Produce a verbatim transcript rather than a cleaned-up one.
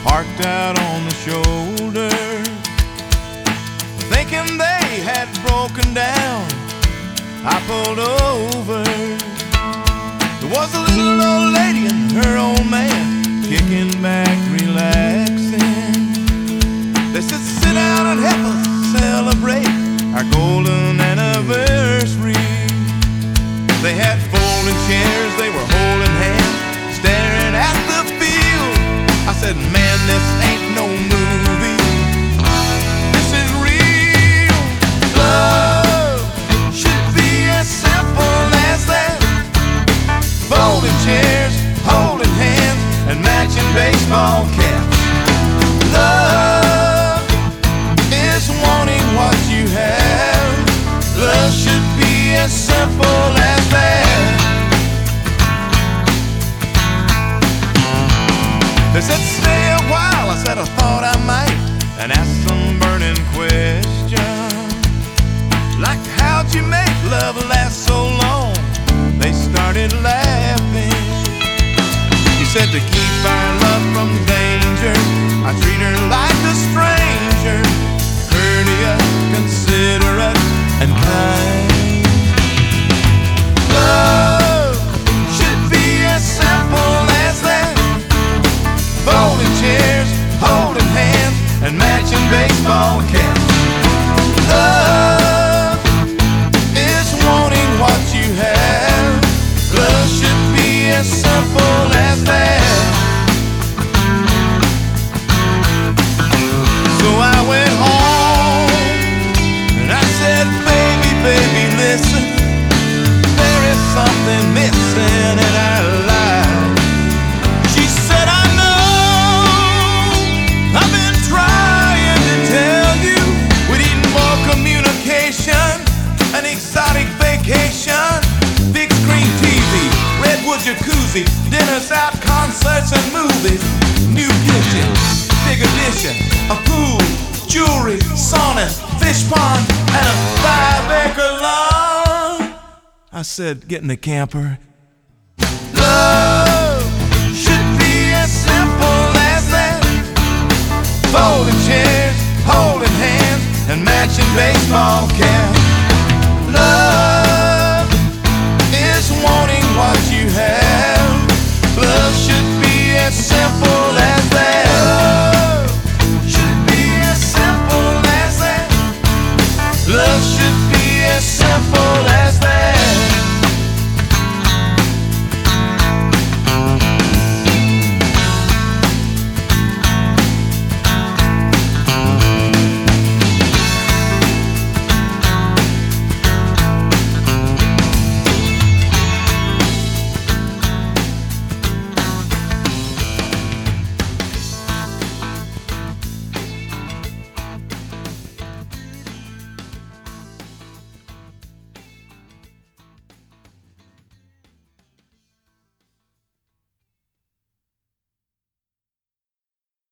parked out on the shoulder. Thinking they had broken down, I pulled over. There was a little old lady and her old man kicking back, relaxing. They said, sit down and help us celebrate our golden anniversary. They had folding chairs, they were holding hands, staring at the field. I said, man, this ain't no movie, this is real. Love should be as simple as that. Folding chairs, holding hands, and matching baseball caps. Love is wanting what you have. Love should be as simple as that. They said stay a while, I said I thought I might, and asked some burning questions, like how'd you make love last so long? They started laughing. He said to keep our love from danger, I treat her like a stranger, courteous, considerate, and kind. Love should be as simple as that. Folding chairs, holding hands, and matching baseball caps. Love is wanting what you have. Love should be as simple as that. So I went home and I said, baby, baby, listen, there is something missing in our lives. She said, I know, I've been trying to tell you, we need more communication, an exotic vacation, big screen T V, redwood jacuzzi, dinners out, concerts and movies, new kitchen, big addition, a pool, jewelry, sauna, fish pond, and a five acre lawn. I said, get in the camper,